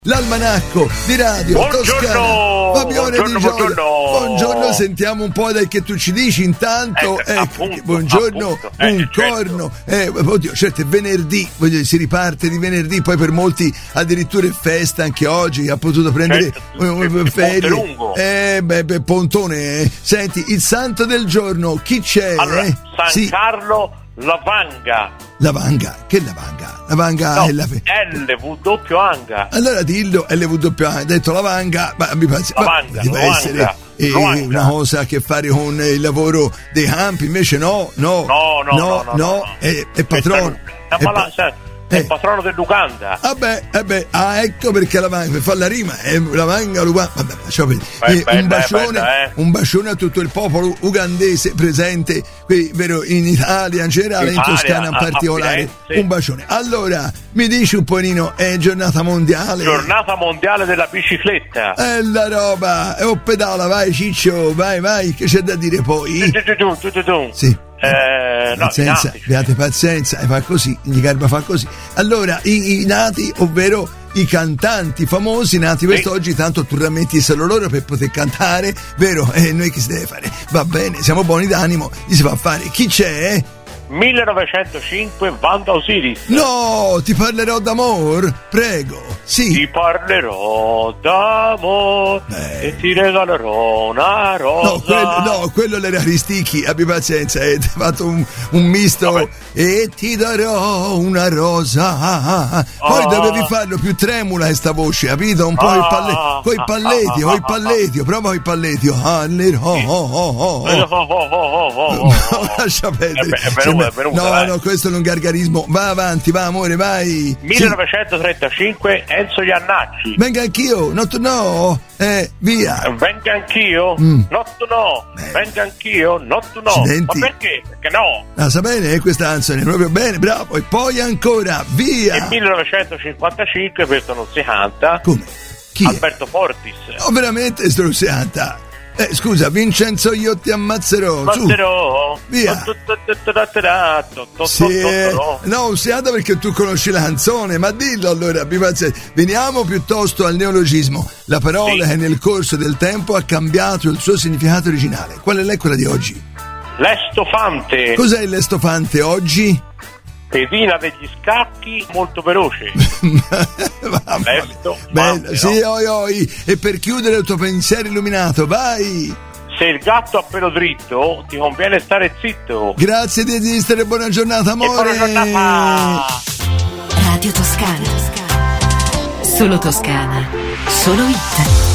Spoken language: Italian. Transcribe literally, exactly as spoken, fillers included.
L'almanacco di Radio Buongiorno. Toscana. Fabione Buongiorno, Di Gioia. buongiorno. Buongiorno, sentiamo un po' dai che tu ci dici intanto. Eh, eh, appunto, buongiorno, appunto. Eh, un certo. corno. Eh, oddio, certo è venerdì, voglio dire, si riparte di venerdì, poi per molti addirittura è festa anche oggi, ha potuto prendere Certo, un- un- il ferie. ponte lungo. Eh, beh, beh, pontone. eh. Senti, il santo del giorno, chi c'è? Allora, eh? San Sì, Carlo Lavanga. Lavanga, che Lavanga? Lavanga No, è la fe- L W Anga. Allora dillo L W A, ha detto Lavanga, ma mi pare Lavanga, deve Luanga, essere eh, Luanga. una cosa a che fare con il lavoro dei campi, invece no, no, No, no, no, no, no. è, è patrono. Questa- è ma pa- la- sa- È eh. il patrono del Luganda. Vabbè, vabbè, ah, ecco perché la manga, per fare la rima, è la manga, Luganda, vabbè, lasciamo perdere. Beh, Eh, bella, un bacione, bella, eh. un bacione a tutto il popolo ugandese presente qui, vero, in Italia in generale, in Italia, Toscana in a- a particolare. Firenze. Un bacione. Allora, mi dici un pochino, è giornata mondiale? Giornata mondiale della bicicletta. È la roba, e oh, pedala, vai Ciccio, vai, vai, che c'è da dire poi? Tu, tu, tu, tu, tu, tu. Sì. Eh, no, Pazienza, i nati, abbiate pazienza, e fa così, gli garba fa così. Allora, i, i nati, ovvero i cantanti famosi nati quest'oggi, tanto tu rammetti solo loro per poter cantare, vero? E noi che si deve fare? Va bene, siamo buoni d'animo, gli si fa fare. Chi c'è? millenovecentocinque Wanda Osiris. No, ti parlerò d'amor, prego, sì. Ti parlerò d'amore Beh. e ti regalerò una rosa. No, quello, no, quello l'era Risticchi, abbi pazienza, hai fatto un, un misto. Vabbè. E ti darò una rosa. Poi Ah. dovevi farlo più tremula questa voce, capito? Un po' Ah. il palle, coi palletti, Ah. coi palletti, prova coi palletti. Parlerò. Oh, oh, oh, Eh, oh. oh, oh, oh, oh, oh, oh. Lascia perdere. È ve- è venuta, Sembra- è venuta, no, dai. no, questo è un gargarismo. Va avanti, va amore, vai. Sì. millenovecentotrentacinque Enzo Iannacci. Venga anch'io, no, tu no. Eh, via. Venga anch'io? Mm. No, tu no. Beh. Venga anch'io? No, tu no. Accidenti. Ma perché? Perché no? La sa bene eh, questa canzone, proprio bene, bravo. E poi ancora, via. Nel millenovecentocinquantacinque questo non si canta. Come? Chi? è? Alberto Fortis. Oh, veramente sto si canta. Eh, scusa, Vincenzo, io ti ammazzerò. Su. Mazzerò. Via. Sì. Sì, eh, no, si canta perché tu conosci la canzone, ma dillo allora, abbi pazienza. Veniamo piuttosto al neologismo. La parola Sì. che nel corso del tempo ha cambiato il suo significato originale. Qual è quella di oggi? L'estofante. Cos'è l'estofante oggi? Pedina degli scacchi molto veloce. Mamma mia. Lesto, Bello, fante, sì, no? oi, oi. E per chiudere il tuo pensiero illuminato, vai. Se il gatto ha pelo dritto, ti conviene stare zitto. Grazie di esistere, buona giornata, E amore. buona giornata. Radio Toscana. Solo Toscana. Solo hit.